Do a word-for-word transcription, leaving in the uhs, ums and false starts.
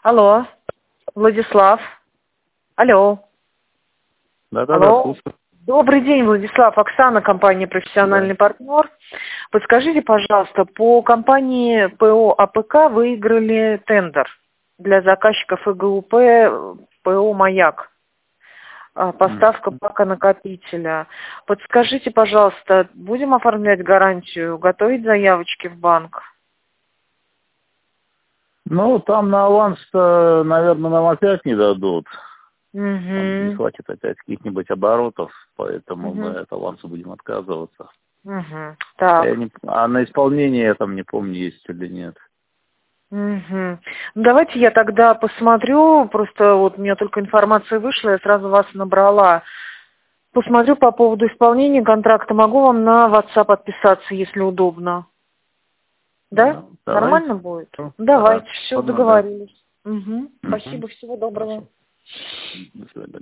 Алло, Владислав. Алло. Да-да-да, Алло. слушаю. Добрый день, Владислав. Оксана, компания «Профессиональный Да. партнер». Подскажите, пожалуйста, по компании ПО АПК выиграли тендер для заказчиков ИГУП ПО «Маяк». Поставка Мгм. бака накопителя. Подскажите, пожалуйста, будем оформлять гарантию, готовить заявочки в банк? Ну, там на аванс-то, наверное, нам опять не дадут. Там не Угу. хватит опять каких-нибудь оборотов, поэтому мы Угу. от аванса будем отказываться. Угу. А, я Так. не... а на исполнение я там не помню, есть или нет. Угу. Ну, давайте я тогда посмотрю, просто вот у меня только информация вышла, я сразу вас набрала. Посмотрю по поводу исполнения контракта, могу вам на WhatsApp подписаться, если удобно. Да? Да, давайте. Нормально будет? Ну, Давайте, все, ладно, да. договорились. Угу. Угу. Спасибо, всего доброго. Хорошо. До свидания.